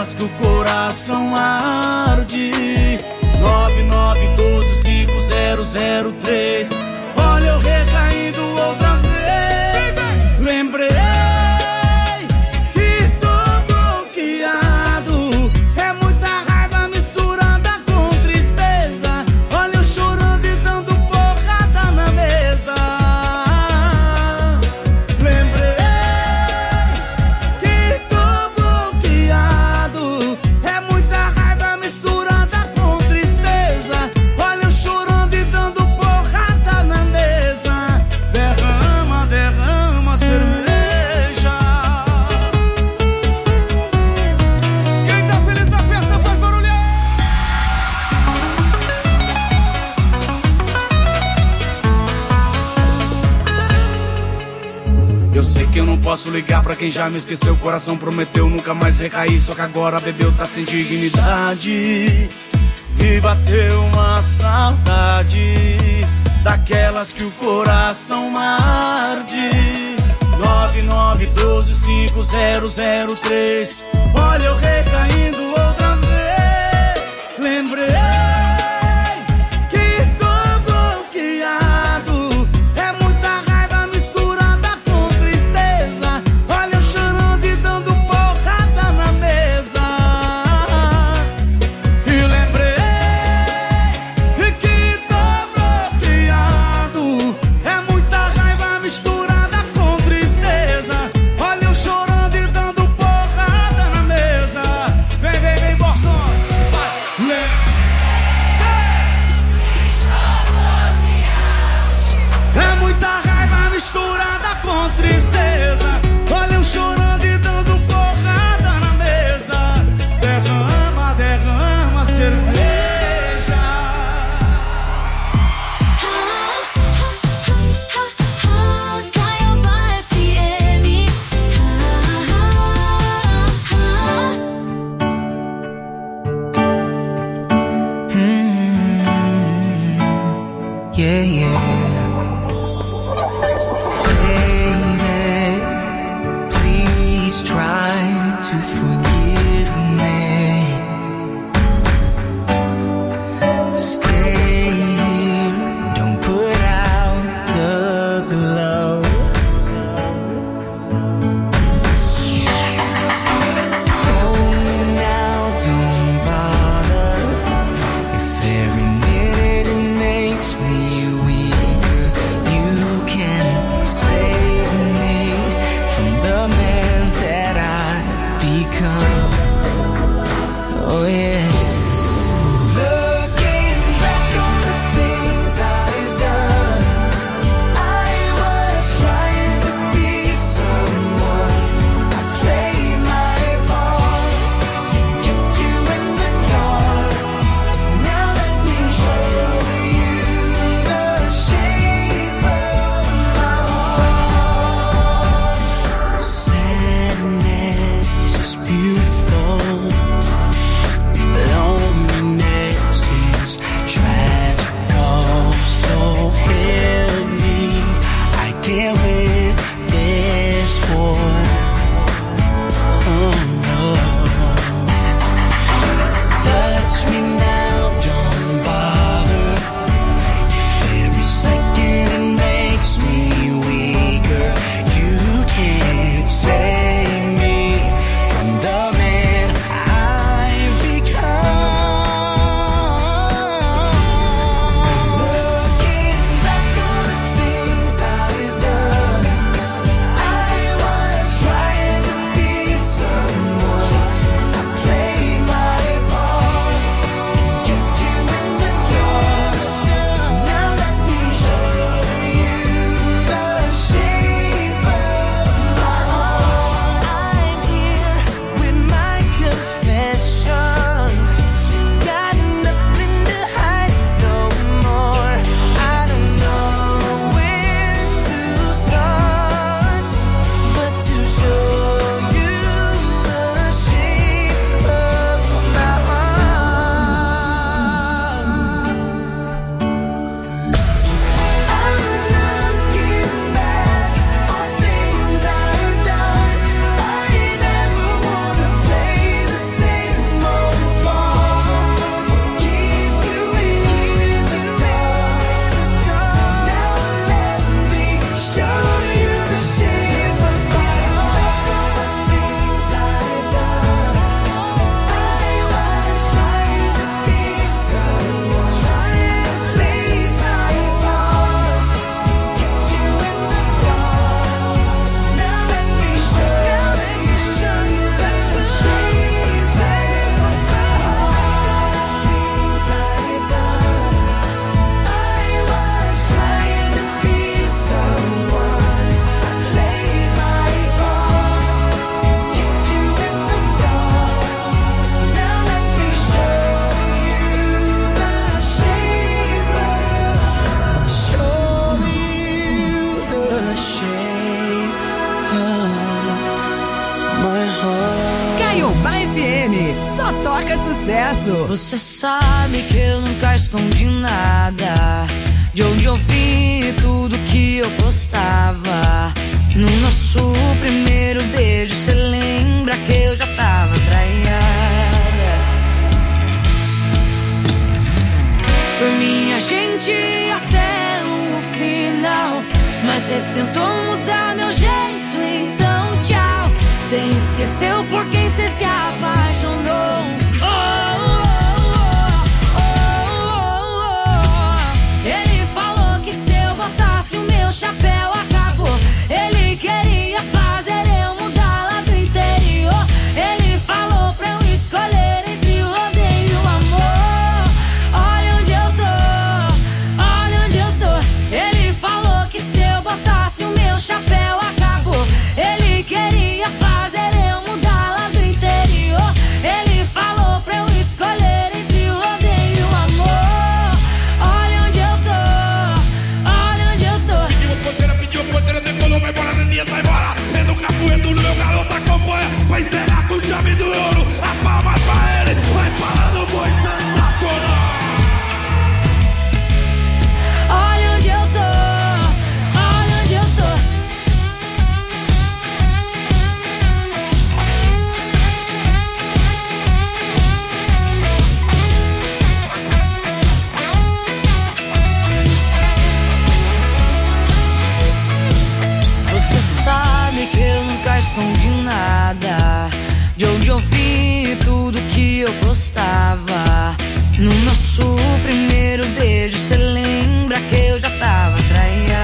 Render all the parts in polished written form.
daquelas que o coração arde. 99125003. Olha eu recaindo outra vez. Lembrei que tô bloqueado. É muita raiva misturada com tristeza. Olha eu chorando e dando porrada na mesa. Lembrei que tô bloqueado. É muita raiva misturada com tristeza. Olha eu chorando e dando porrada na mesa. Derrama, derrama cerveja. Quem tá feliz na festa faz barulho. Eu sei que eu não posso ligar pra quem já me esqueceu. O coração prometeu nunca mais recair. Só que agora bebeu, tá sem dignidade. E bateu uma saudade daquelas que o coração arde. 99125003. Olha eu recaindo outra vez. Lembrei que tô bloqueado. É muita raiva misturada com tristeza. Olha eu chorando e dando porrada na mesa. E lembrei que tô bloqueado. É muita raiva misturada com tristeza. Olha eu chorando e dando porrada na mesa. Vem, vem, vem, Boston. Vai. É muita raiva misturada com tristeza. Olha eu chorando e dando porrada na mesa. Derrama, derrama cerveja. Caiobá FM. Yeah, yeah. Baby, please try to forgive me. Stay here, don't put out the glow. Hold me now, don't bother. If every minute it makes me weaker, you can save me from the man that I become. Caiobá FM, só toca sucesso. Você sabe que eu nunca escondi nada, de onde eu vi tudo que eu gostava. No nosso primeiro beijo, cê lembra que eu já tava traída. Por mim a gente ia até o final, mas cê tentou mudar meu jeito, então tchau. Cê esqueceu por quem cê se apaixonou. Ele falou que se eu botasse o meu chapéu acabou. Ele queria fazer eu mudar lá do interior. Ele falou pra eu escolher entre o odeio e o amor. Olha onde eu tô, olha onde eu tô. Ele falou que se eu botasse o meu chapéu acabou. Ele queria fazer eu mudar lá do interior. Ele falou pra eu escolher entre o odeio e o amor. Olha onde eu tô, olha onde eu tô. Pediu porteira, decolou, vai embora, Neninha, vai embora. É no capoeiro do meu garoto, acompanha. Vai encerrar com chave do ouro. As palmas pra ele, vai parando o boi sensacional. Olha onde eu tô, olha onde eu tô. Você sabe que eu nunca escondi nada, de onde eu vi tudo que eu gostava. No nosso primeiro beijo, cê lembra que eu já tava traída.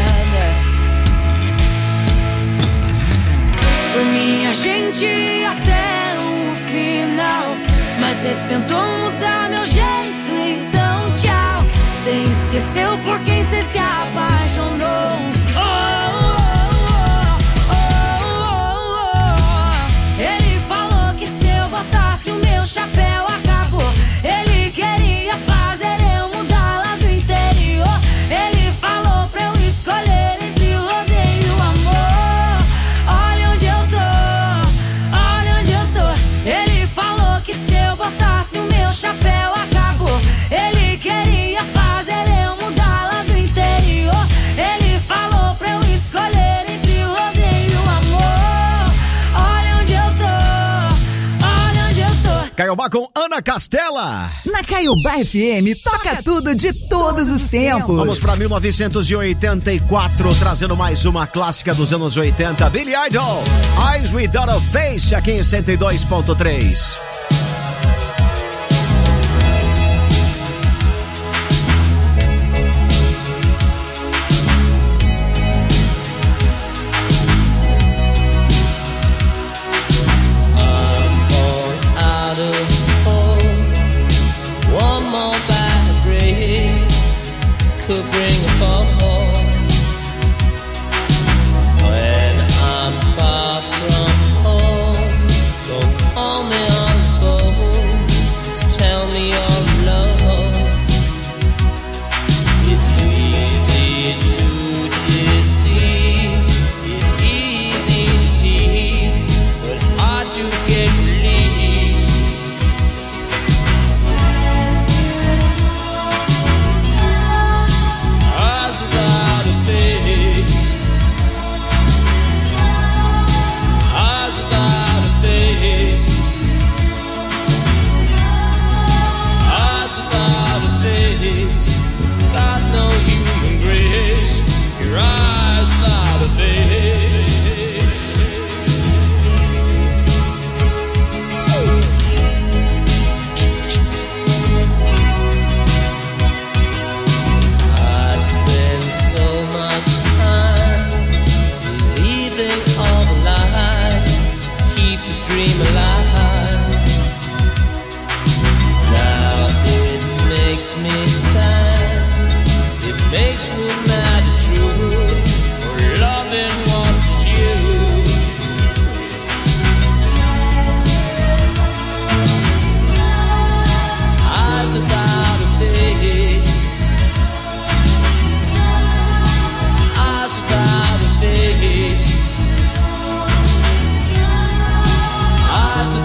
Por mim a gente ia até o final, mas cê tentou mudar meu jeito, então tchau. Cê esqueceu por quem cê se apaixonou. Ele falou que se eu botasse o meu chapéu acabou. Ele queria fazer eu mudar lá do interior. Ele falou pra eu escolher entre o odeio e o amor. Olha onde eu tô, olha onde eu tô. Ele falou que se eu botasse o meu chapéu acabou. Ele queria fazer eu mudar lá do interior. Ele falou pra eu escolher entre o odeio e o amor. Olha onde eu tô, olha onde eu tô. Caiobá com Ana Castela. Na Caiobá FM, toca tudo de todos os tempos. Vamos pra 1984, trazendo mais uma clássica dos anos 80. Billy Idol, Eyes Without a Face, aqui em 102.3. Could bring a fall when I'm far from home. Don't call me on the phone to tell me you're alone. It's easy to deceive, it's easy indeed, but hard to get released. Eyes without a face, eyes without a face, eyes without a face. Got no human grace. Your eyes without a face. I spend so much time believing all the lies, keep the dream alive. Now it makes me sad, it makes me mad at you for loving what was you. Eyes without a face, eyes without a face, eyes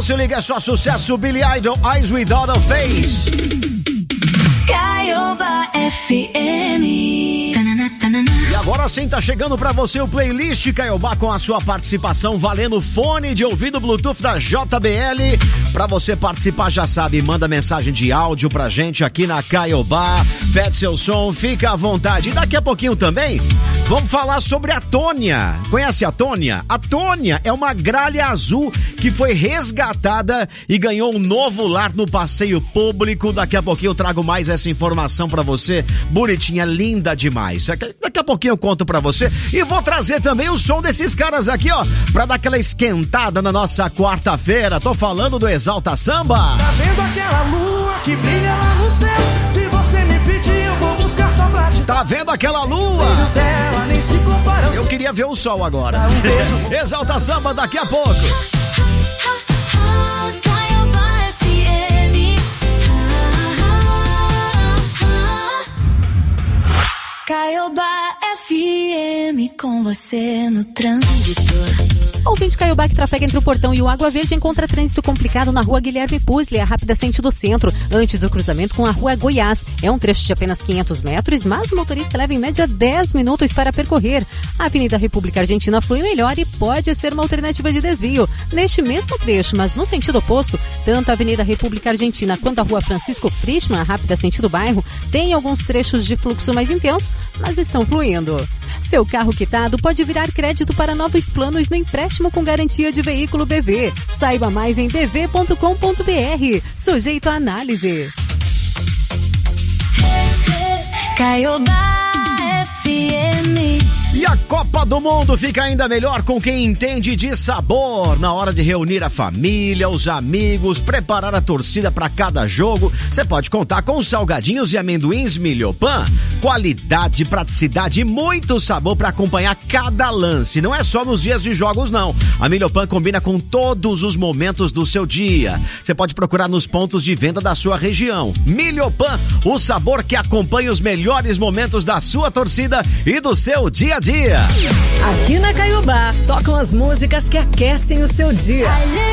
se liga, é só sucesso. Billy Idol, Eyes Without a Face. Caioba FM. Tanana, tanana. E agora sim tá chegando pra você o playlist Caiobá com a sua participação, valendo fone de ouvido Bluetooth da JBL. Pra você participar, já sabe, manda mensagem de áudio pra gente aqui na Caiobá. Pede seu som, fica à vontade. E daqui a pouquinho também vamos falar sobre a Tônia. Conhece a Tônia? A Tônia é uma gralha azul que foi resgatada e ganhou um novo lar no passeio público. Daqui a pouquinho eu trago mais essa informação pra você. Bonitinha, linda demais. Daqui a pouquinho eu conto pra você. E vou trazer também o som desses caras aqui, ó, pra dar aquela esquentada na nossa quarta-feira. Tô falando do Exalta Samba. Tá vendo aquela lua que brilha lá no céu? Se você me pedir, eu vou buscar só pra te... Tá vendo aquela lua? Beijo dela, nem se compara. Eu queria ver o sol agora. Exalta Samba daqui a pouco. Caioba FM. Caioba FM com você no trânsito. Ouvinte Caiobá que trafega entre o Portão e o Água Verde encontra trânsito complicado na rua Guilherme Pusli, a rápida sentido centro, antes do cruzamento com a rua Goiás. É um trecho de apenas 500 metros, mas o motorista leva em média 10 minutos para percorrer. A Avenida República Argentina flui melhor e pode ser uma alternativa de desvio. Neste mesmo trecho, mas no sentido oposto, tanto a Avenida República Argentina quanto a rua Francisco Frischmann, a rápida sentido bairro, tem alguns trechos de fluxo mais intenso, mas estão fluindo. Seu carro quitado pode virar crédito para novos planos no empréstimo com garantia de veículo BV. Saiba mais em bv.com.br. Sujeito à análise. Caioba FM. E a Copa do Mundo fica ainda melhor com quem entende de sabor. Na hora de reunir a família, os amigos, preparar a torcida para cada jogo, você pode contar com os salgadinhos e amendoins Milhopan. Qualidade, praticidade e muito sabor para acompanhar cada lance. Não é só nos dias de jogos, não. A Milhopan combina com todos os momentos do seu dia. Você pode procurar nos pontos de venda da sua região. Milhopan, o sabor que acompanha os melhores momentos da sua torcida e do seu dia a dia. Aqui na Caiobá, tocam as músicas que aquecem o seu dia.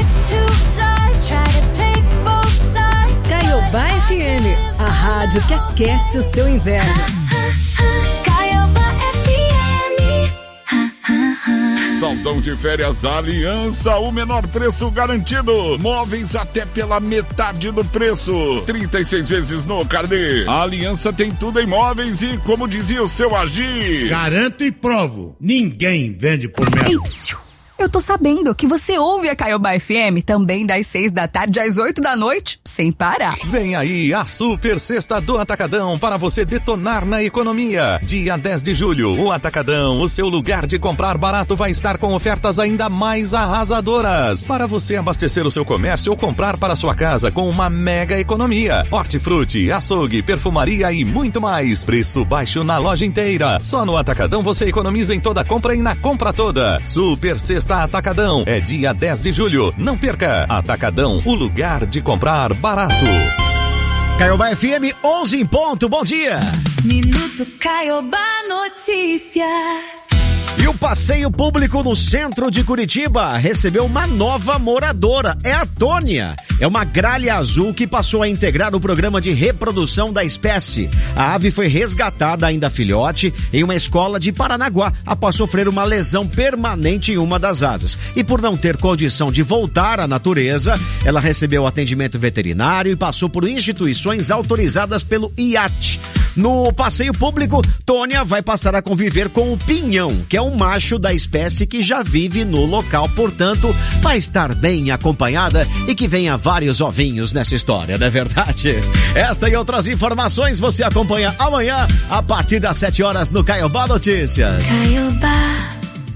Caiobá FM, a rádio que aquece o seu inverno. Caioba FM. Saldão de férias Aliança, o menor preço garantido. Móveis até pela metade do preço. 36 vezes no carnê. A Aliança tem tudo em móveis e, como dizia o seu Agir, garanto e provo, ninguém vende por menos. Eu tô sabendo que você ouve a Caiobá FM também das 6 da tarde às 8 da noite, sem parar. Vem aí a Super Sexta do Atacadão para você detonar na economia. Dia 10 de julho, o Atacadão, o seu lugar de comprar barato, vai estar com ofertas ainda mais arrasadoras. Para você abastecer o seu comércio ou comprar para sua casa com uma mega economia. Hortifruti, açougue, perfumaria e muito mais. Preço baixo na loja inteira. Só no Atacadão você economiza em toda compra e na compra toda. Super Sexta Atacadão, é dia 10 de julho. Não perca. Atacadão, o lugar de comprar barato. Caiobá FM 11 em ponto. Bom dia. Minuto Caioba Notícias. E o passeio público no centro de Curitiba recebeu uma nova moradora. É a Tônia. É uma gralha azul que passou a integrar o programa de reprodução da espécie. A ave foi resgatada ainda filhote em uma escola de Paranaguá após sofrer uma lesão permanente em uma das asas. E por não ter condição de voltar à natureza, ela recebeu atendimento veterinário e passou por instituições autorizadas pelo IAT. No passeio público, Tônia vai passar a conviver com o pinhão, que é um macho da espécie que já vive no local, portanto, vai estar bem acompanhada e que venha vários ovinhos nessa história, não é verdade? Esta e outras informações você acompanha amanhã, a partir das 7 horas no Caiobá Notícias. Caiobá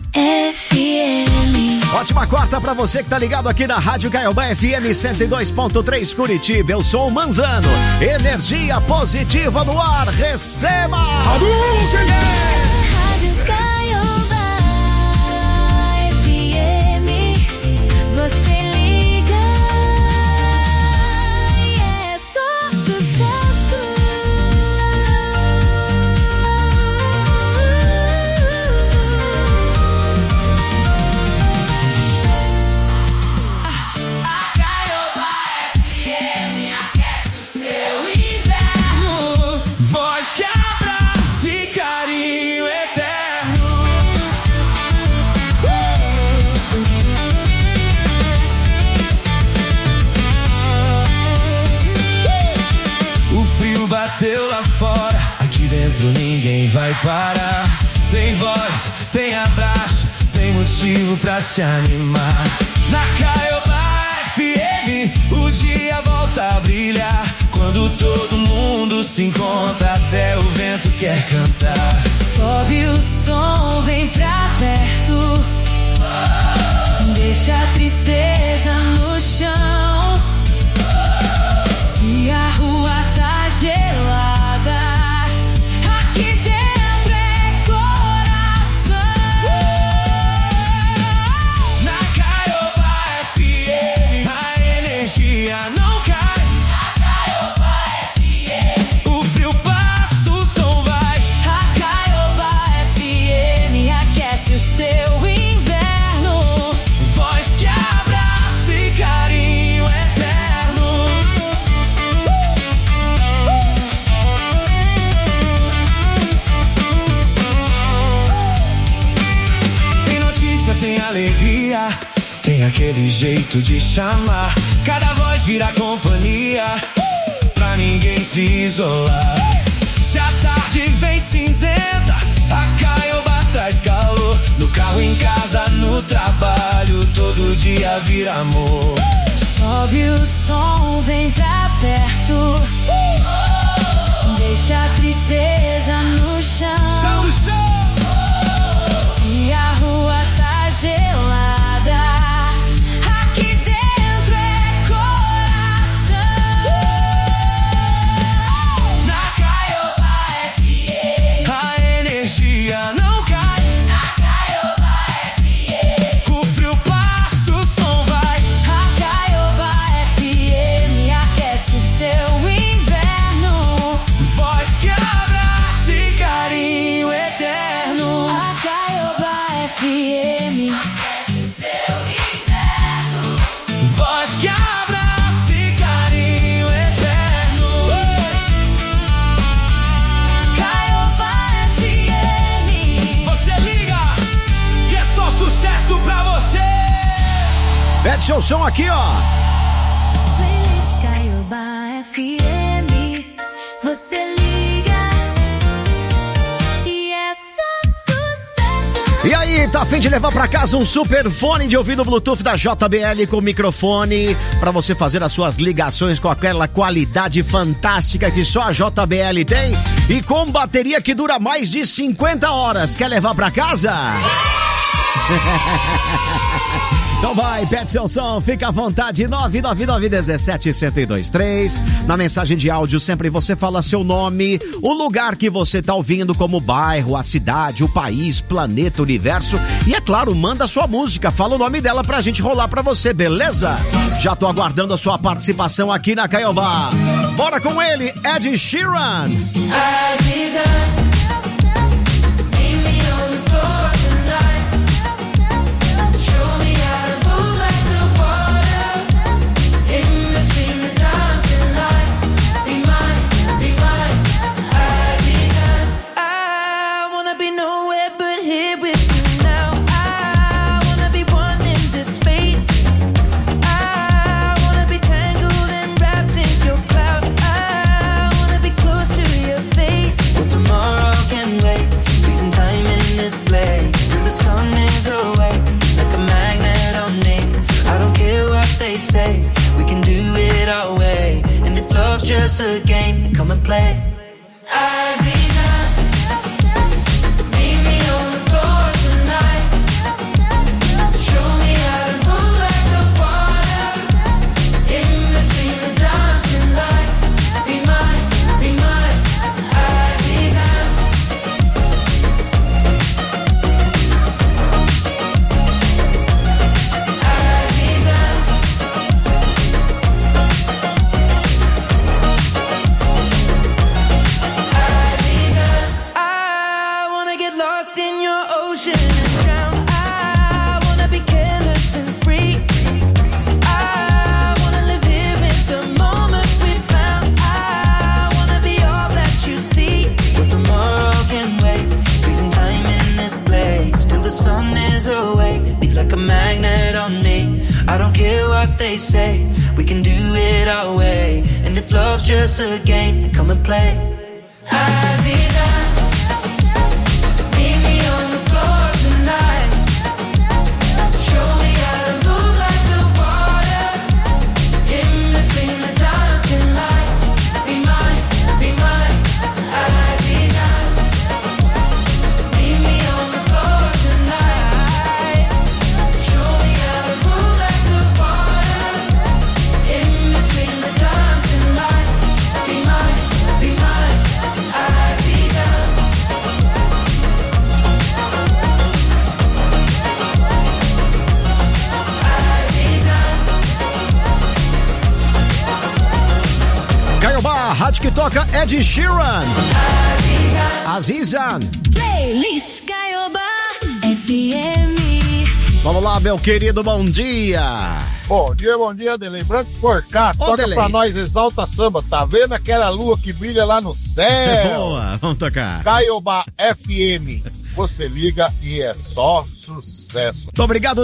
FM. Ótima quarta pra você que tá ligado aqui na Rádio Caiobá FM 102.3 Curitiba. Eu sou o Manzano. Energia positiva no ar. Receba! Rádio Caiobá FM. Você liga e é só sucesso. dentro ninguém vai parar. Tem voz, tem abraço, tem motivo pra se animar. Na Caiobá FM o dia volta a brilhar. Quando todo mundo se encontra, até o vento quer cantar. Sobe o som, vem pra perto. Deixa a tristeza no chão. Se a rua tá gelada, aqui dentro é coração. Na Caiobá FM a energia não cai. Na Caiobá FM o frio passa, o som vai. A Caiobá FM aquece o seu inverno. Voz que abraça e carinho eterno. Tem notícia, tem alegria, tem aquele jeito de chamar. Cada voz vira companhia, pra ninguém se isolar. Se a tarde vem cinzenta, a Caiobá traz calor. No carro, em casa, no trabalho, todo dia vira amor. Sobe o som, vem pra perto. Deixa a tristeza no chão. Se a rua tá gelada, aqui dentro é coração. Na Caiobá FM a energia não cai. Na Caiobá FM o frio passa, o som vai. A Caiobá FM aquece o seu inverno. Voz que abraça e carinho eterno. A Caiobá FM aquece o seu inverno. Voz que abraça e carinho eterno. Caiobá FM. Você liga que é só sucesso pra você. Pede seu som aqui, ó. Playlist Caiobá FM. Você liga e é só sucesso. E aí, tá a fim de levar pra casa um super fone de ouvido Bluetooth da JBL com microfone pra você fazer as suas ligações com aquela qualidade fantástica que só a JBL tem e com bateria que dura mais de 50 horas. Quer levar pra casa? Então vai, pede seu som, fica à vontade, 999-17-1023. Na mensagem de áudio sempre você fala seu nome, o lugar que você tá ouvindo, como o bairro, a cidade, o país, planeta, universo. E é claro, manda sua música, fala o nome dela pra gente rolar pra você, beleza? Já tô aguardando a sua participação aqui na Caiobá. Bora com ele, Ed Sheeran. Just a game, come and play. Aziza, meet me on the floor tonight. Show me how to move like the water. In between the dancing lights. Be mine, Aziza. Aziza. I don't care what they say, we can do it our way. And if love's just a game, then come and play. Aziza. toca Ed Sheeran. Azizan. Playlist Caiobá FM. Vamos lá, meu querido, bom dia. Bom dia, Delei Branco por cá. Toca Delei. pra nós, Exalta Samba. Tá vendo aquela lua que brilha lá no céu? Boa, vamos tocar. Caiobá FM. Você liga e é só sucesso. Muito obrigado.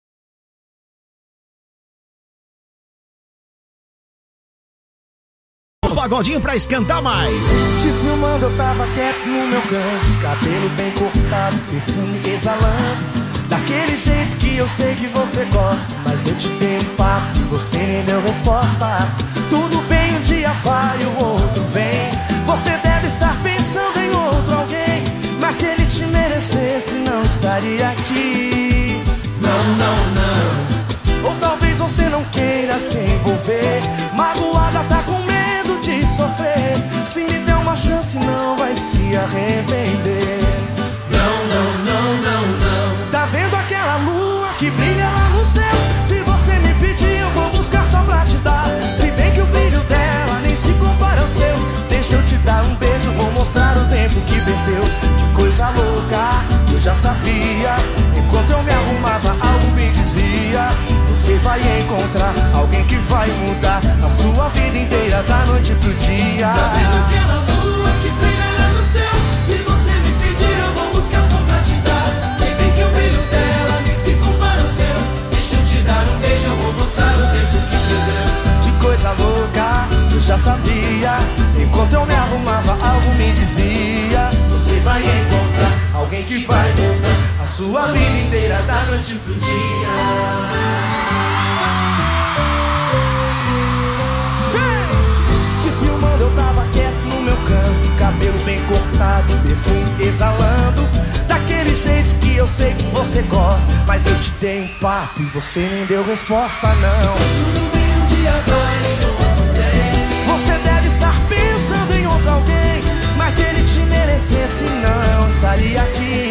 Pagodinho pra esquentar mais. Te filmando, eu tava quieto no meu canto, cabelo bem cortado, perfume exalando, daquele jeito que eu sei que você gosta. Mas eu te dei um papo e você nem deu resposta. Tudo bem, um dia vai, o outro vem. Você deve estar pensando em outro alguém, mas se ele te merecesse, não estaria aqui. Não. Ou talvez você não queira se envolver, magoada, tá com medo de sofrer. Se me der uma chance, não vai se arrepender. Não. Tá vendo aquela lua que brilha lá no céu? Se você me pedir, eu vou buscar só pra te dar. Se bem que o brilho dela nem se compara ao seu. Deixa eu te dar um beijo, vou mostrar o tempo que perdeu. Que coisa louca, eu já sabia. Enquanto eu me arrumava, algo me dizia: você vai encontrar alguém que vai mudar a sua vida inteira, da noite pro dia. Tá vendo aquela lua que brilha lá no céu? Se você me pedir, eu vou buscar só pra te dar. Se bem que o brilho dela nem se compara ao seu. Deixa eu te dar um beijo, eu vou mostrar o tempo que perdeu. Que coisa louca, eu já sabia. Enquanto eu me arrumava, algo me dizia: você vai encontrar alguém que vai mudar a sua vida inteira, da noite pro dia. Te filmando, eu tava quieto no meu canto, cabelo bem cortado, perfume exalando, daquele jeito que eu sei que você gosta. Mas eu te dei um papo e você nem deu resposta, não. Tudo bem, um dia vai, outro vem. Você deve estar pensando em outro alguém, mas se ele te merecesse, não estaria aqui.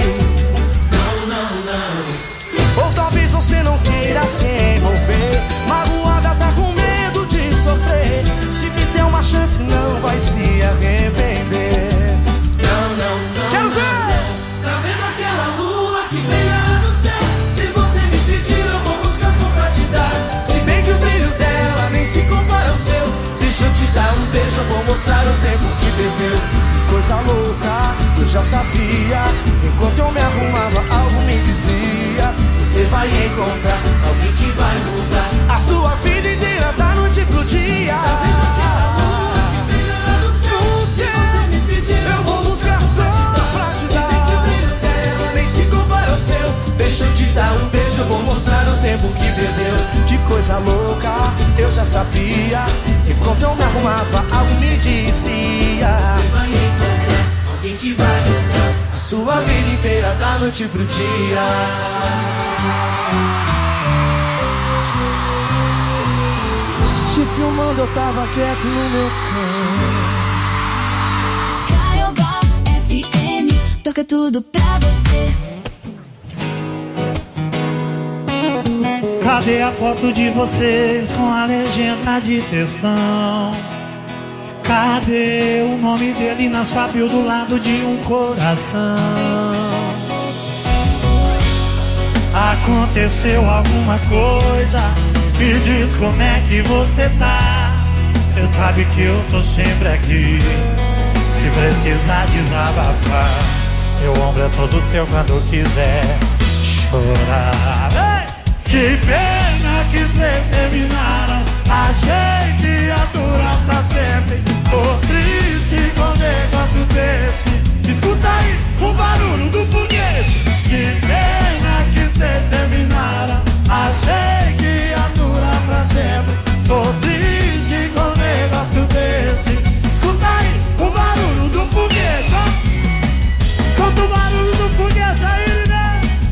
Não. Ou talvez você não queira se envolver, magoada, tá com medo de sofrer. Se me der uma chance, não vai se arrepender. Não. Quero ver! Tá vendo aquela lua que brilha lá no céu? Se você me pedir, eu vou buscar só pra te dar. Se bem que o brilho dela nem se compara ao seu. Deixa eu te dar um beijo, eu vou mostrar o tempo que perdeu. Que coisa louca, eu já sabia. Enquanto eu me arrumava, algo me dizia: você vai encontrar alguém que vai mudar a sua vida inteira, da noite pro dia. Tá vendo aquela lua que brilha lá no céu? Se você me pedir, eu vou buscar só pra te dar. Se bem que o brilho dela nem se compara ao seu. Deixa eu te dar um beijo, eu vou mostrar o tempo que perdeu. Que coisa louca, eu já sabia. Enquanto eu me arrumava, algo me dizia: você vai encontrar alguém que vai mudar a sua vida inteira, da noite pro dia. Te filmando, eu tava quieto no meu canto. Caiobá FM, toca tudo pra você. Cadê a foto de vocês com a legenda de textão? Cadê o nome dele na sua bio do lado de um coração? Aconteceu alguma coisa? Me diz como é que você tá. Cê sabe que eu tô sempre aqui, se precisar desabafar. Meu ombro é todo seu quando quiser chorar. Ei! Que pena que cês terminaram. Achei que ia durar pra sempre. Tô triste com um negócio desse. Escuta aí o barulho do foguete. Que pena que cês terminaram. Achei que ia durar pra sempre. Tô triste com um negócio desse. Escuta aí o barulho do foguete, ó. Escuta o barulho do foguete aí, né?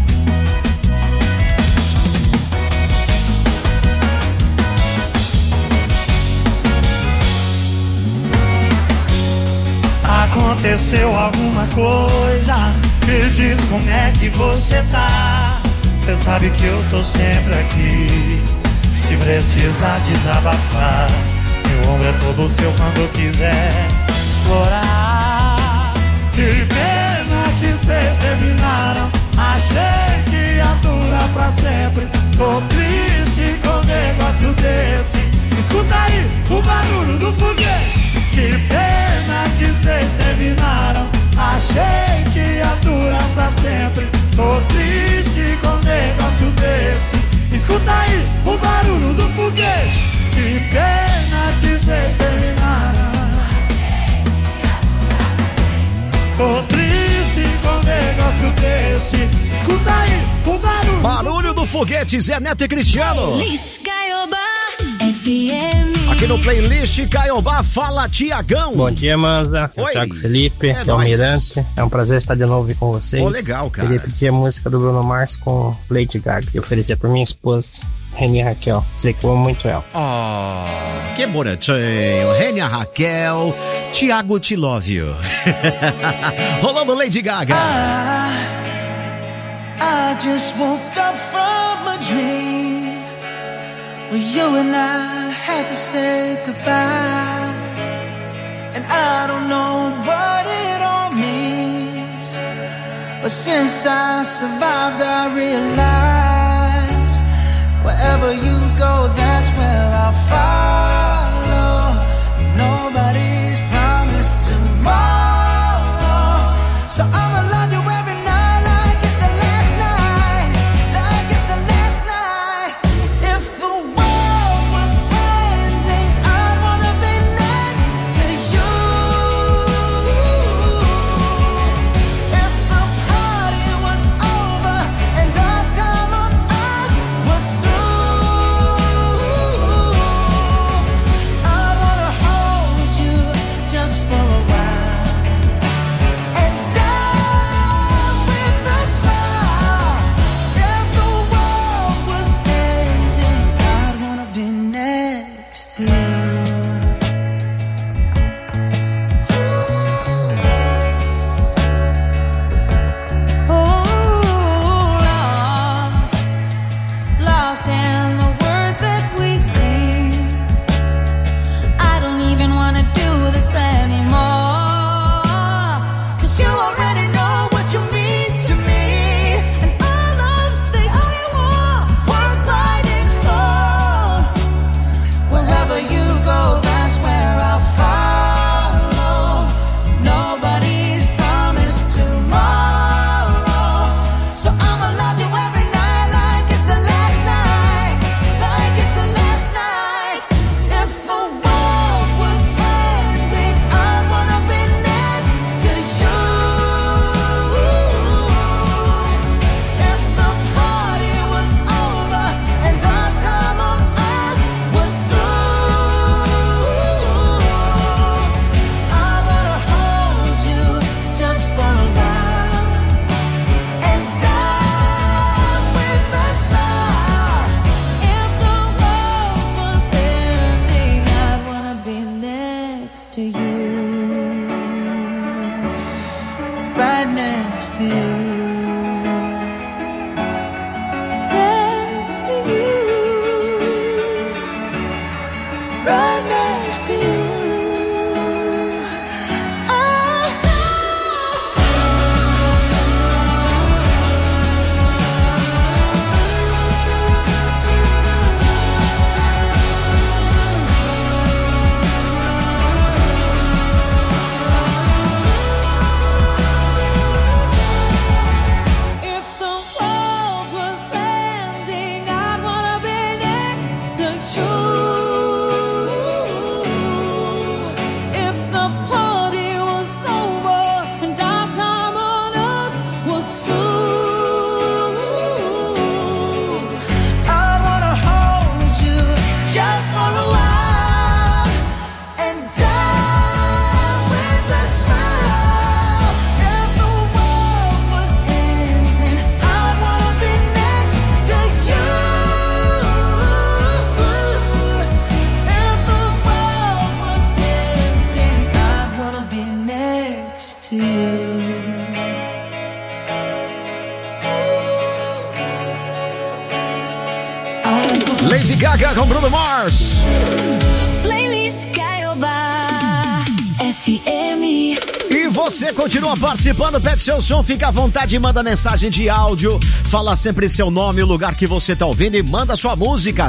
Aconteceu alguma coisa? Me diz como é que você tá. Cê sabe que eu tô sempre aqui, se precisar desabafar. Meu ombro é todo seu quando quiser explorar. Que pena que vocês terminaram. Achei que ia durar pra sempre. Tô triste com um negócio desse. Escuta aí o barulho do foguete. Que pena que vocês terminaram. Achei que ia durar pra sempre. Tô triste com um negócio desse. Escuta aí o barulho do foguete. Que pena que vocês terminaram. Tô triste com um negócio desse. Escuta aí o barulho. Barulho do foguete, Zé Neto e Cristiano. Playlist Caiobá FM. Aqui no Playlist Caiobá, fala Tiagão. Bom dia, Manza. É o Thiago Felipe, é Almirante. É um prazer estar de novo com vocês. Pô, legal, cara. Queria pedir a música do Bruno Mars com Lady Gaga e oferecer pra minha esposa, Renia Raquel. Dizer que eu amo muito ela. Oh, que bonitinho. Renia Raquel, Thiago Te Love You. Rolando Lady Gaga. I just woke up from a dream where you and I had to say goodbye. And I don't know what it all means, but since I survived I realized wherever you go, that's where I'll follow. Nobody's promised tomorrow, so I'ma love you every night like it's the last night, like it's the last night. If the world was ending, I'd wanna be next to you. If the party was over and our time on earth was through, I'd wanna hold you just for a while and die with a smile. If the world was ending, I'd wanna be next to you. Lost in the words that we scream. I don't even wanna do this anymore, 'cause you already know what you mean to me, and all love's the only war worth fighting for. Wherever you go, that's where I'll follow. Nobody's promised tomorrow, so I'ma love you every night like it's the last night, like it's the last night. If the world was ending, I'd wanna be next to you. If the party was over and our time on earth was through, I wanna hold you just for a while and die with a smile. If the world was ending, I'd wanna be next to you, right next to you, next to you, right next to you. If the world was ending, I'd wanna be next to you. If the party was over and our time on earth was through, I wanna hold you just for a while and die with a smile. If the world was ending, I'd wanna be next to you. If the world was ending, I'd wanna be next to you. Lady Gaga com Bruno Mars. Playlist Caiobá FM. Você continua participando, pede seu som, fica à vontade, manda mensagem de áudio, fala sempre seu nome, o lugar que você tá ouvindo e manda sua música.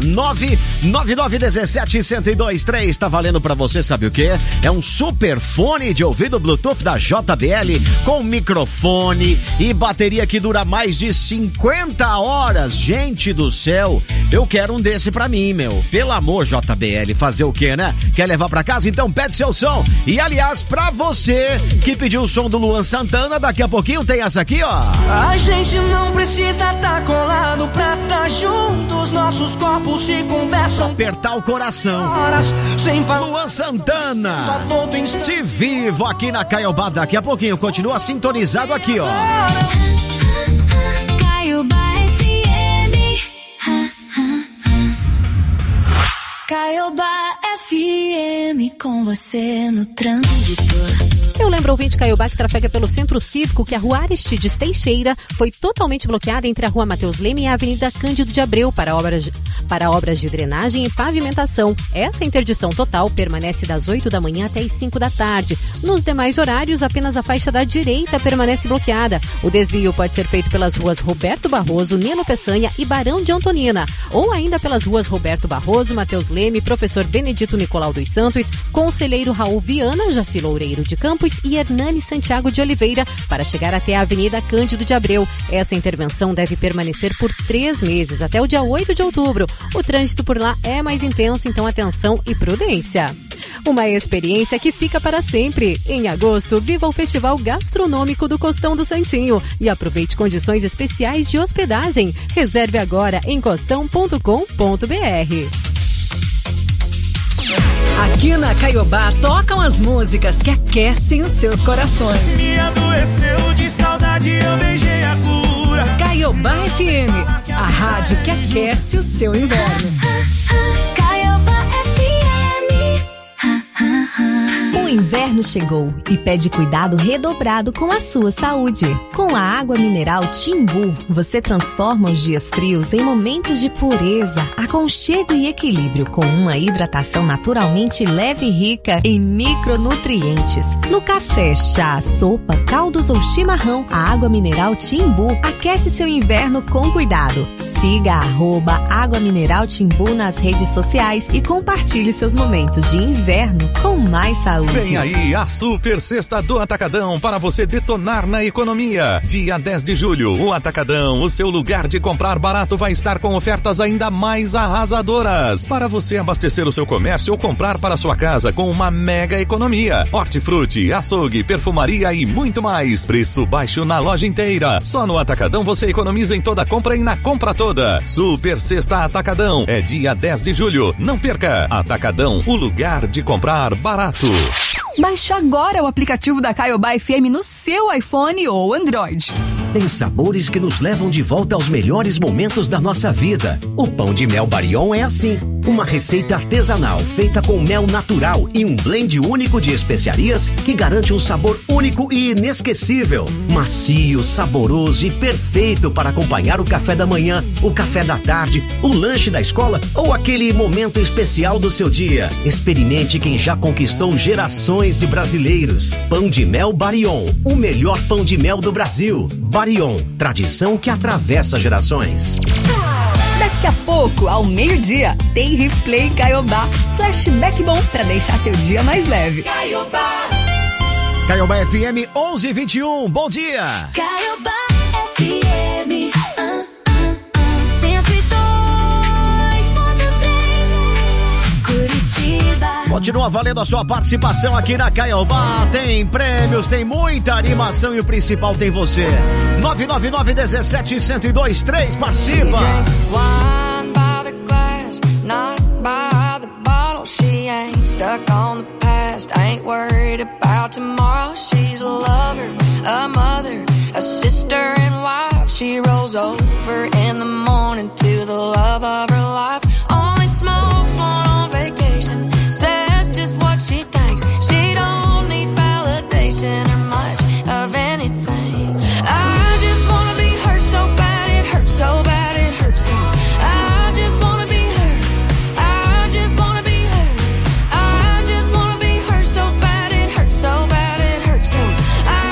99917-1023, tá valendo pra você, sabe o quê? É um super fone de ouvido Bluetooth da JBL com microfone e bateria que dura mais de 50 horas. Gente do céu, eu quero um desse pra mim, meu. Pelo amor, JBL, fazer o quê, né? Quer levar pra casa? Então pede seu som. E aliás, pra você que pediu o som do Luan Santana, daqui a pouquinho tem essa aqui, ó. A gente não precisa tá colado pra tá juntos, nossos corpos se conversam. Só apertar o coração. Luan Santana, te vivo aqui na Caiobá, daqui a pouquinho, continua sintonizado aqui, ó. Caiobá FM. Caiobá FM com você no trânsito. Eu lembro, ouvinte Caiobá, que trafega pelo Centro Cívico, que a rua Aristides Teixeira foi totalmente bloqueada entre a rua Mateus Leme e a Avenida Cândido de Abreu para obras de drenagem e pavimentação. Essa interdição total permanece das 8 da manhã até as 5 da tarde. Nos demais horários, apenas a faixa da direita permanece bloqueada. O desvio pode ser feito pelas ruas Roberto Barroso, Nilo Peçanha e Barão de Antonina, ou ainda pelas ruas Roberto Barroso, Mateus Leme, Professor Benedito Nicolau dos Santos, Conselheiro Raul Viana, Jaci Loureiro de Campos e Hernani Santiago de Oliveira para chegar até a Avenida Cândido de Abreu. Essa intervenção deve permanecer por 3 meses, até o dia 8 de outubro. O trânsito por lá é mais intenso, então atenção e prudência. Uma experiência que fica para sempre. Em agosto, viva o Festival Gastronômico do Costão do Santinho e aproveite condições especiais de hospedagem. Reserve agora em costão.com.br. Aqui na Caiobá tocam as músicas que aquecem os seus corações. Me adoeceu de saudade, eu beijei a cura. Caiobá FM, a rádio que aquece o seu inverno. Caiobá FM. O inverno chegou e pede cuidado redobrado com a sua saúde. Com a água mineral Timbu, você transforma os dias frios em momentos de pureza, aconchego e equilíbrio, com uma hidratação naturalmente leve e rica em micronutrientes. No café, chá, sopa, caldos ou chimarrão, a água mineral Timbu aquece seu inverno com cuidado. Siga @Água Mineral Timbu nas redes sociais e compartilhe seus momentos de inverno com mais saúde. Vem aí a Super Sexta do Atacadão para você detonar na economia. Dia 10 de julho, o Atacadão, o seu lugar de comprar barato, vai estar com ofertas ainda mais arrasadoras para você abastecer o seu comércio ou comprar para sua casa com uma mega economia. Hortifruti, açougue, perfumaria e muito mais. Preço baixo na loja inteira. Só no Atacadão você economiza em toda compra e na compra toda. Super Sexta Atacadão. É dia 10 de julho. Não perca. Atacadão, o lugar de comprar barato. Baixe agora o aplicativo da Caiobá FM no seu iPhone ou Android. Tem sabores que nos levam de volta aos melhores momentos da nossa vida. O pão de mel Barion é assim. Uma receita artesanal feita com mel natural e um blend único de especiarias que garante um sabor único e inesquecível. Macio, saboroso e perfeito para acompanhar o café da manhã, o café da tarde, o lanche da escola ou aquele momento especial do seu dia. Experimente quem já conquistou gerações de brasileiros. Pão de mel Barion, o melhor pão de mel do Brasil. Barion, tradição que atravessa gerações. Daqui a pouco, ao meio-dia, tem Replay Caiobá. Flashback bom pra deixar seu dia mais leve. Caiobá. Caiobá FM 11:21. Bom dia. Caiobá FM. 102.3 Curitiba. Continua valendo a sua participação aqui na Caiobá. Tem prêmios, tem muita animação e o principal tem você. 999-17-1023. Participa. Wine by the glass, not by the bottle. She ain't stuck on the past, ain't worried about tomorrow. She's a lover, a mother, a sister and wife. She rolls over in the morning to the love of her life. Only smokes one on vacation, says just what she thinks. She don't need validation or much of anything. I just wanna be her so bad, it hurts so bad, it hurts so. I just wanna be her, I just wanna be her. I just wanna be her so bad, it hurts so bad, it hurts so. I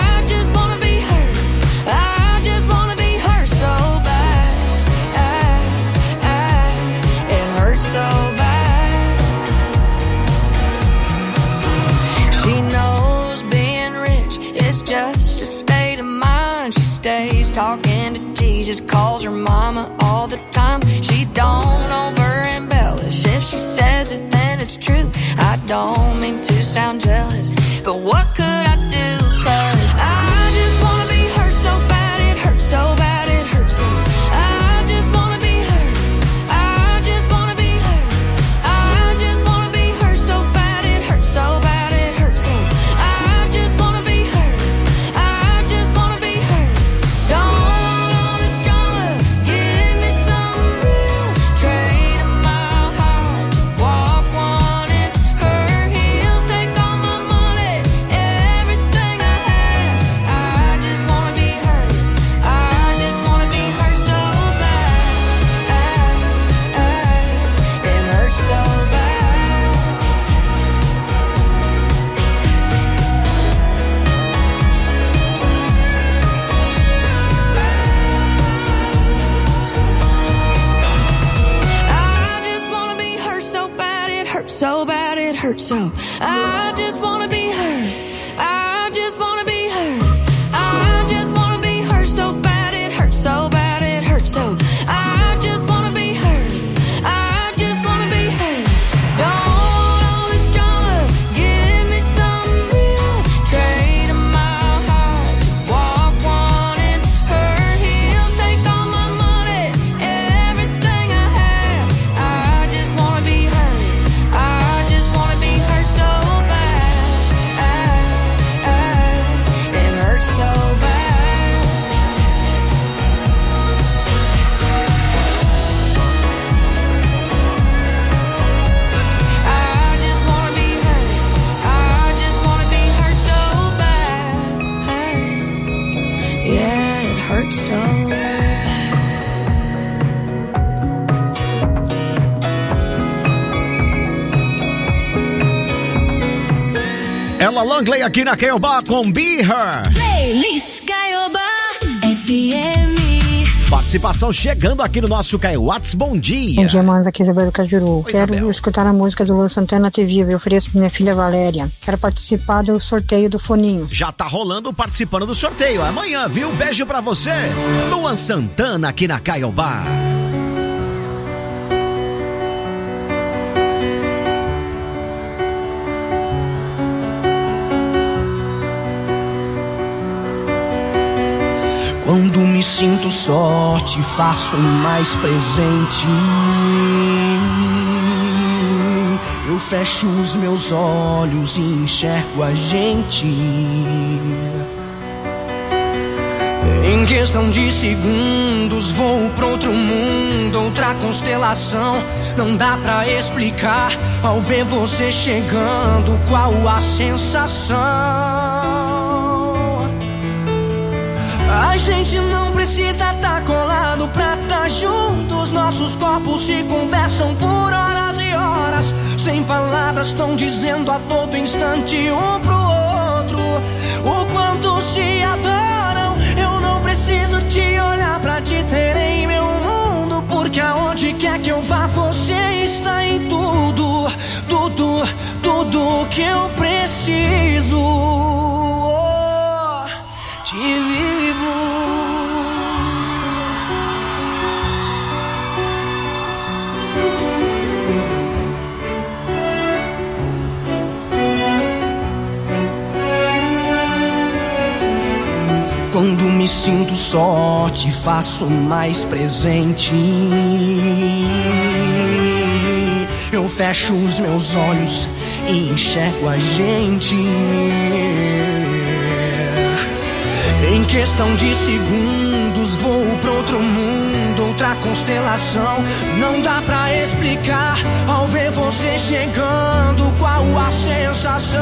state of mind. She stays talking to Jesus, calls her mama all the time. She don't over embellish. If she says it, then it's true. I don't mean to sound jealous, but what could I do? 'Cause I just wanna be her so bad, it hurts so bad, it hurts so. I just wanna be her. I just wanna be her. I just wanna be her so bad, it hurts so bad, it hurts so. I just wanna be her. I just wanna be her. Don't want all this drama. Give me some real. Trade a mile high, walk one in her heels. Take all my money, everything I have. I just wanna be her. I just wanna be her so bad. It hurts so bad. I just wanna be her so bad, it hurts so bad, it hurts so. I just wanna be her. I just wanna be her. I just wanna be her so bad, it hurts so bad, it hurts so. I just wanna be her. I just wanna be her. Don't want all this drama. Give me some real. Trade a mile high, walk one in her heels. Take all my money, everything I have. I just wanna be her. I just wanna be her so bad. It hurts so bad. I just wanna be her. I just wanna be her so bad. Yeah, it hurts so bad. Ella Langley aqui na Caiobá com Be Her. Playlist Caiobá FM. Participação chegando aqui no nosso Caiuats. Bom dia. Bom dia, manos. Aqui é Isabel do Cajuru. Quero escutar a música do Luan Santana TV. Eu ofereço pra minha filha Valéria. Quero participar do sorteio do foninho. Já tá rolando, participando do sorteio. Amanhã, viu? Beijo pra você. Luan Santana aqui na Caiobá. Quando me sinto só, te faço mais presente. Eu fecho os meus olhos e enxergo a gente. Em questão de segundos vou pra outro mundo, outra constelação. Não dá pra explicar ao ver você chegando qual a sensação. A gente não precisa tá colado pra tá juntos. Nossos corpos se conversam por horas e horas. Sem palavras tão dizendo a todo instante um pro outro o quanto se adoram. Eu não preciso te olhar pra te ter em meu mundo, porque aonde quer que eu vá você está em tudo. Tudo, tudo que eu preciso. Te vivo. Quando me sinto só, te faço mais presente. Eu fecho os meus olhos e enxergo a gente. Em questão de segundos vou pra outro mundo, outra constelação. Não dá pra explicar ao ver você chegando qual a sensação.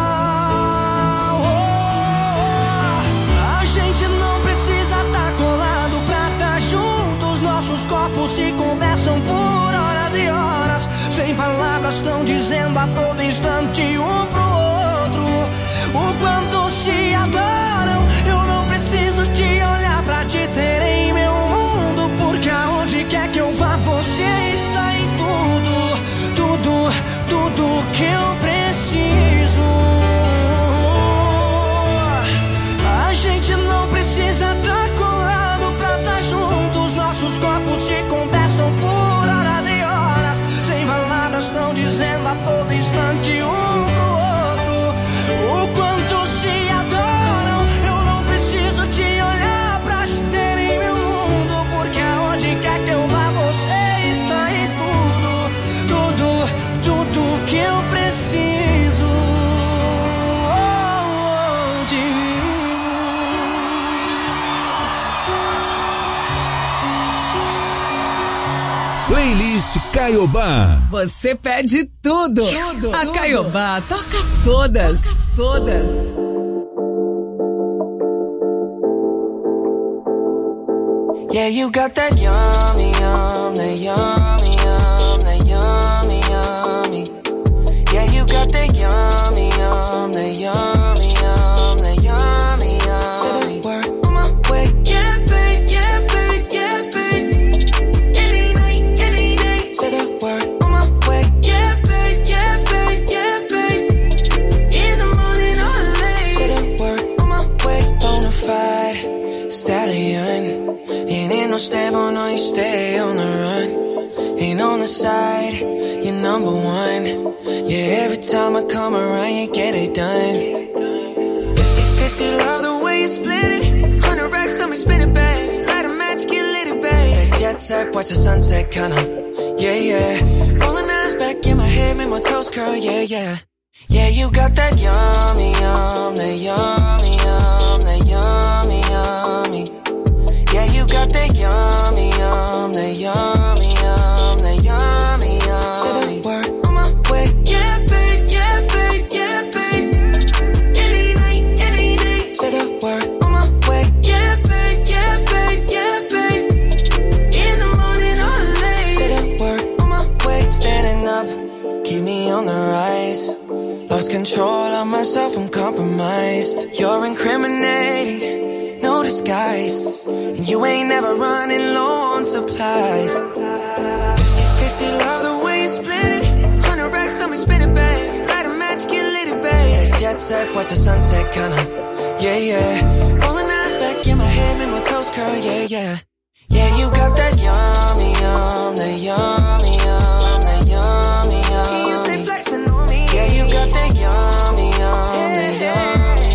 A gente não precisa tá colado pra tá juntos. Nossos corpos se conversam por horas e horas. Sem palavras estão dizendo a todo instante um pro outro o quanto se adoram. Eu não preciso te olhar pra te ter em meu mundo, porque aonde quer que eu vá você está em tudo. Tudo, tudo que eu preciso. A gente Playlist Caiobá. Você pede tudo. A Caiobá toca todas. Yeah, you got that yummy, that yummy, that yummy, yummy. Yeah, you got that yummy, that yummy, that yummy, yummy. Say the word on my way. Yeah, babe, yeah, babe, yeah, babe. Any night, any day. Say the word on my way. Yeah, babe, yeah, babe, yeah, babe. In the morning or late. Say the word on my way. Bonafide stallion. Ain't no stable, no, you stay on the run. Ain't on the side, you're number one. Yeah, every time I come around, you get it done. 50-50, love the way you split it. 100 racks on me, spin it, babe. Light a match, get lit, it, babe. That jet set, watch the sunset, kinda. Yeah, yeah. Rolling eyes back in my head, make my toes curl, yeah, yeah. Yeah, you got that yummy, that yummy, that yummy, yummy. Yeah, you got that yummy, that yummy, that yummy, yummy. Say the word on my way. Yeah, babe, yeah, babe, yeah, babe. Any night, any day. Say the word on my way. Yeah, babe, yeah, babe, yeah, babe. In the morning or late. Say the word on my way. Standing up, keep me on the rise. Lost control of myself, I'm compromised. You're incriminating. No disguise, and you ain't never running low on supplies. 50-50, love the way you split it. 100 racks on me, spin it, babe. Light a match, get lit, it, babe. That jet set, watch the sunset, kinda. Yeah, yeah. Rolling eyes back in my head, make my toes curl, yeah, yeah. Yeah, you got that yummy, that yummy, that yummy, yummy. You stay flexing on me. Yeah, you got that yummy, that yummy.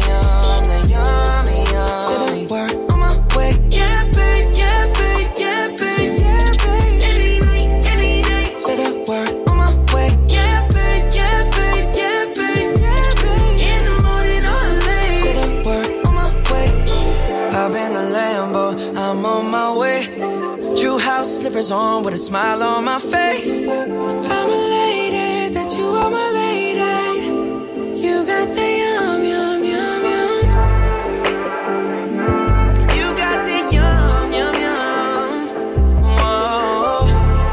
Slippers on with a smile on my face. I'm elated that you are my lady. You got the yum, yum, yum, yum. You got the yum, yum, yum. Whoa.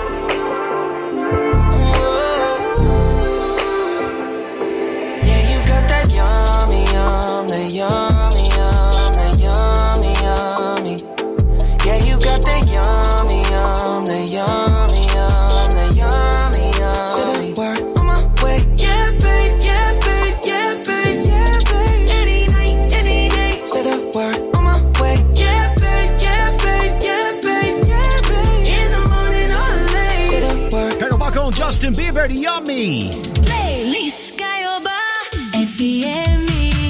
Whoa. Yeah, you got that yummy, that yummy, that yummy, yummy. Yeah, you got that yummy, that yummy, that yummy, yummy. Say the word on my way. Yeah, babe, yeah, babe, yeah, babe, yeah, babe. Any night, any day. Say the word on my way. Yeah, babe, yeah, babe, yeah, babe, yeah, babe. In the morning or late. Say the word. Caiobá com Justin Bieber, Yummy. Playlist Caiobá FM.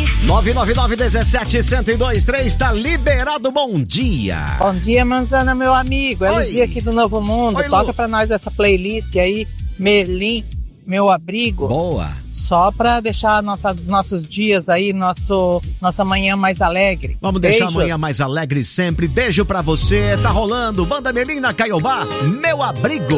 999-17-1023, tá liberado, bom dia. Bom dia, Manzana, meu amigo. É Luzia aqui do Novo Mundo. Oi, toca pra nós essa playlist aí, Merlin, Meu Abrigo. Boa. Só pra deixar nossos dias aí, nossa manhã mais alegre. Vamos deixar a manhã mais alegre sempre. Beijo pra você. Tá rolando Banda Merlin na Caiobá, Meu Abrigo.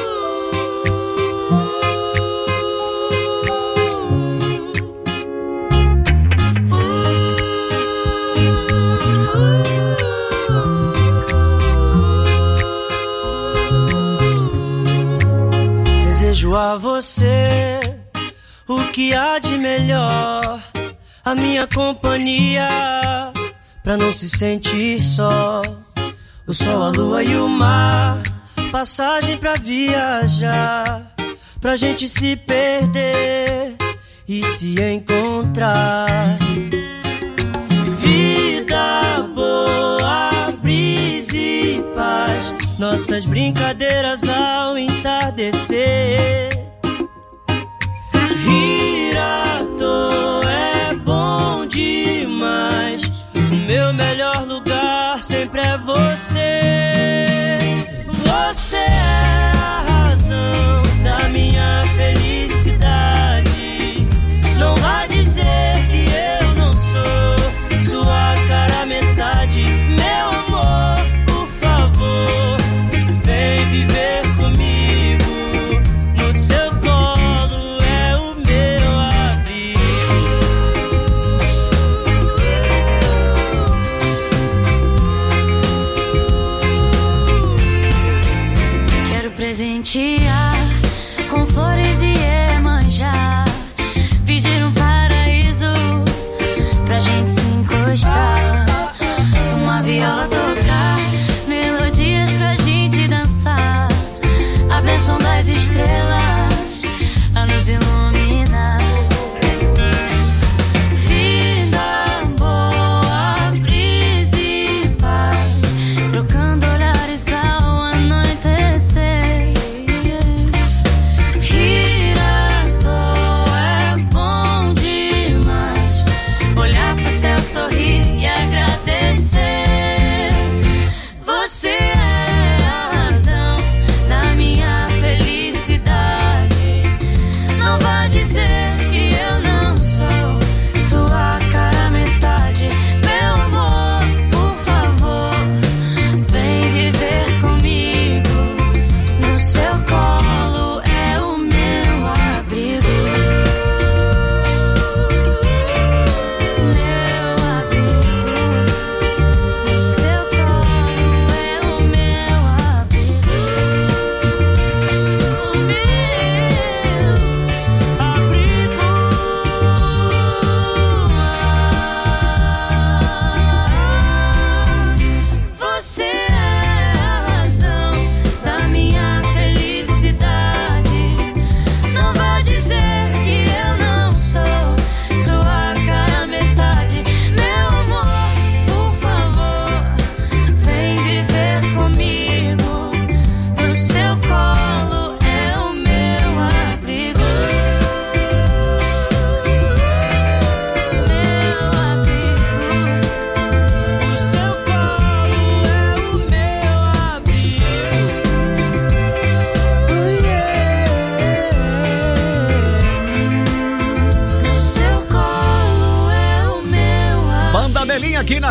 Desejo a você o que há de melhor, a minha companhia, pra não se sentir só. O sol, a lua e o mar, passagem pra viajar, pra gente se perder e se encontrar. Vida boa, brisa e paz, nossas brincadeiras ao entardecer. Rir à toa é bom demais, o meu melhor lugar sempre é você. Você é a razão da minha felicidade. Não vá dizer que eu não sou sua cara metade. Meu amor, por favor, vem viver comigo.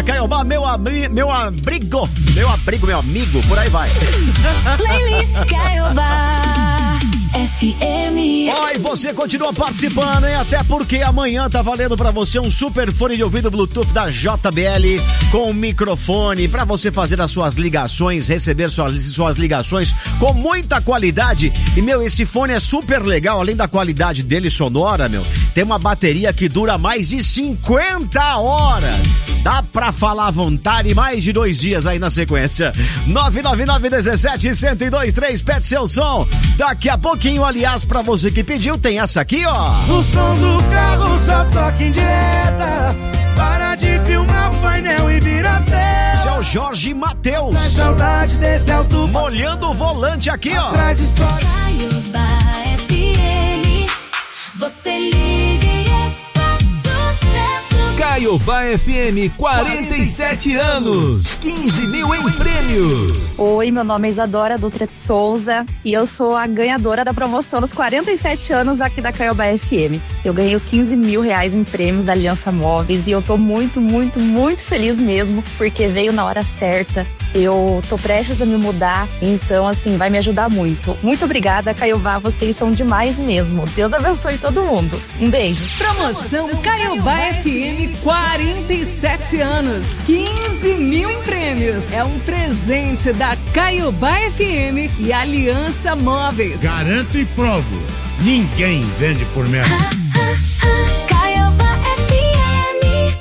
Caiobá, meu abrigo, meu amigo, por aí vai. Playlist Caiobá FM. Oi, você continua participando, hein? Até porque amanhã tá valendo pra você um super fone de ouvido Bluetooth da JBL com microfone pra você fazer as suas ligações, receber suas ligações com muita qualidade. E, meu, esse fone é super legal, além da qualidade dele sonora, meu, tem uma bateria que dura mais de 50 horas. Dá pra falar à vontade mais de 2 dias aí na sequência. 999-17-1023, pede seu som. Daqui a pouquinho, aliás, pra você que pediu, tem essa aqui, ó. O som do carro só toca em direta. Para de filmar o painel e vira tela. Seu Jorge Mateus. Sai saudade desse alto. Molhando o volante aqui, ó. Traz história. Caiobá FM. Você liga e é só sucesso. Caiobá FM, 47 anos, 15 mil em prêmios. Oi, meu nome é Isadora Dutra de Souza e eu sou a ganhadora da promoção dos 47 anos aqui da Caiobá FM. Eu ganhei os 15 mil reais em prêmios da Aliança Móveis e eu tô muito, muito, muito feliz mesmo, porque veio na hora certa. Eu tô prestes a me mudar, então assim, vai me ajudar muito. Muito obrigada, Caiobá, vocês são demais mesmo. Deus abençoe todo mundo. Um beijo. Promoção Caiobá FM, 47 anos, 15 mil em prêmios. É um presente da Caiobá FM e Aliança Móveis. Garanto e provo, ninguém vende por menos. Caiobá FM.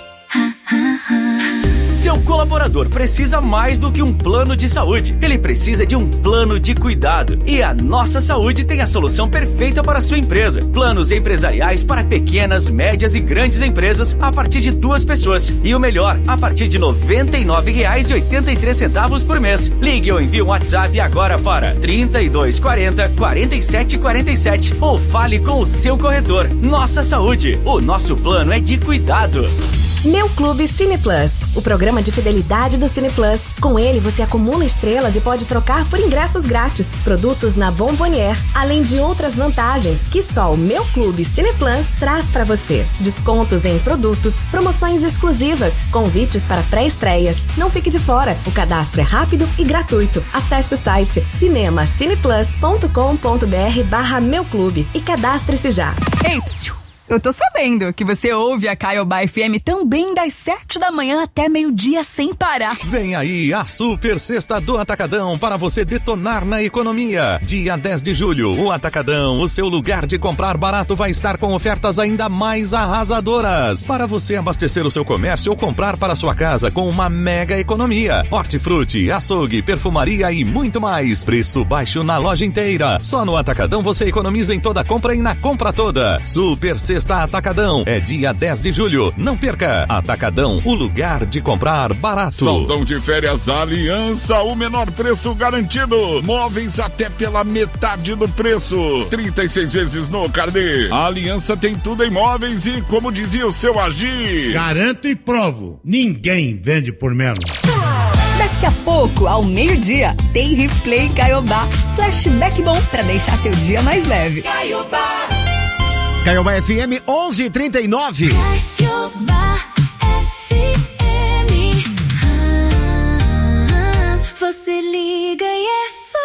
Seu colaborador precisa mais do que um plano de saúde. Ele precisa de um plano de cuidado. E a Nossa Saúde tem a solução perfeita para a sua empresa. Planos empresariais para pequenas, médias e grandes empresas a partir de 2 pessoas. E o melhor, a partir de R$ 99,83 por mês. Ligue ou envie um WhatsApp agora para 3240 4747 ou fale com o seu corretor. Nossa Saúde, o nosso plano é de cuidado. Meu Clube Cine Plus, o programa de fidelidade do Cine Plus. Com ele você acumula estrelas e pode trocar por ingressos grátis, produtos na Bombonier, além de outras vantagens que só o Meu Clube Cine Plus traz para você. Descontos em produtos, promoções exclusivas, convites para pré-estreias. Não fique de fora, o cadastro é rápido e gratuito. Acesse o site cinemacineplus.com.br/Meu Clube e cadastre-se já. Ei, eu tô sabendo que você ouve a Caiobá FM também das 7 da manhã até meio-dia sem parar. Vem aí a Super Sexta do Atacadão para você detonar na economia. Dia 10 de julho, o Atacadão, o seu lugar de comprar barato, vai estar com ofertas ainda mais arrasadoras. Para você abastecer o seu comércio ou comprar para sua casa com uma mega economia. Hortifruti, açougue, perfumaria e muito mais. Preço baixo na loja inteira. Só no Atacadão você economiza em toda compra e na compra toda. Super Sexta Atacadão, é dia 10 de julho. Não perca. Atacadão, o lugar de comprar barato. Saldão de férias Aliança, o menor preço garantido. Móveis até pela metade do preço. 36 vezes no carnê. A Aliança tem tudo em móveis e, como dizia o seu Agir, garanto e provo, ninguém vende por menos. Daqui a pouco, ao meio-dia, tem Replay Caiobá. Flashback bom pra deixar seu dia mais leve. Caiobá. Caiobá FM 11:39. Caiobá FM. Você liga e é só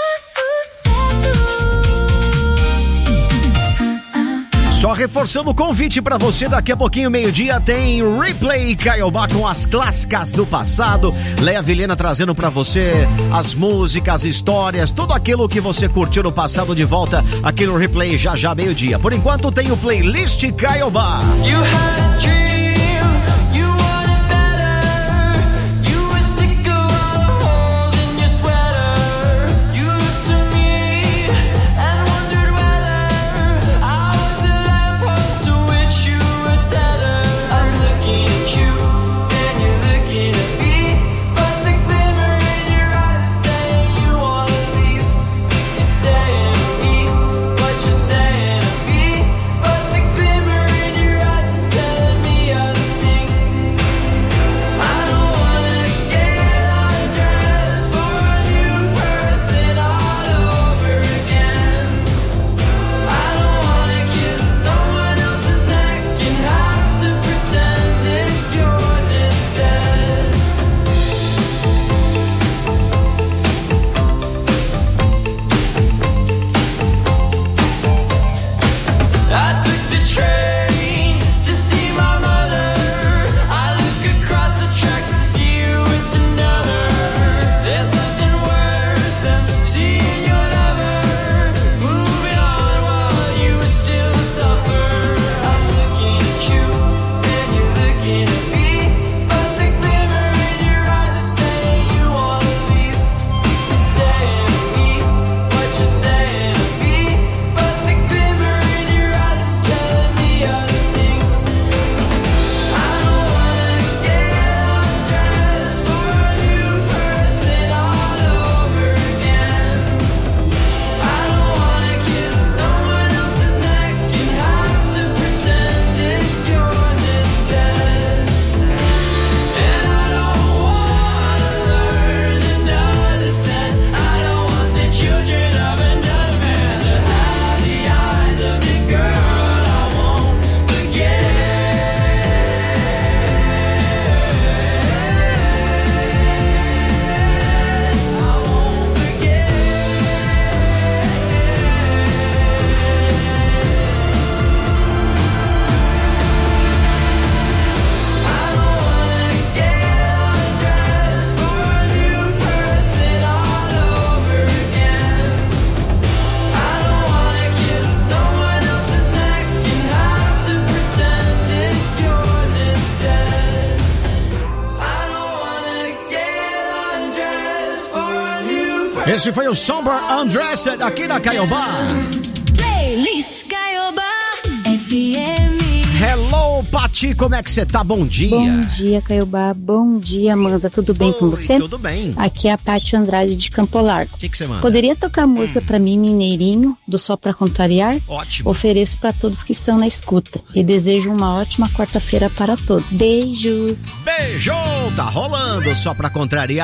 sucesso. Só reforçando o convite pra você, daqui a pouquinho, meio-dia, tem Replay Caiobá com as clássicas do passado. Leia Vilhena trazendo pra você as músicas, histórias, tudo aquilo que você curtiu no passado de volta aqui no Replay já meio-dia. Por enquanto tem o Playlist Caiobá. You had a dream, you wanted better. You were sick of all the holes in your sweater. You looked to me and wondered whether I was the lamppost to which you were tethered. I'm looking at you and you're looking at me, but the glimmer in your eyes is saying you wanna leave. You're saying to me what you're saying to me, but the glimmer in your eyes is telling me Esse foi o Somber Undressed aqui na Caiobá. Playlist Caiobá FM. Hello, Pati, como é que você tá? Bom dia. Bom dia, Caiobá. Bom dia, Manza. Tudo bem com você? Tudo bem. Aqui é a Pati Andrade de Campo Largo. O que você manda? Poderia tocar música pra mim, Mineirinho, do Só Pra Contrariar? Ótimo. Ofereço pra todos que estão na escuta. E desejo uma ótima quarta-feira para todos. Beijos. Beijo! Tá rolando Só Pra Contrariar.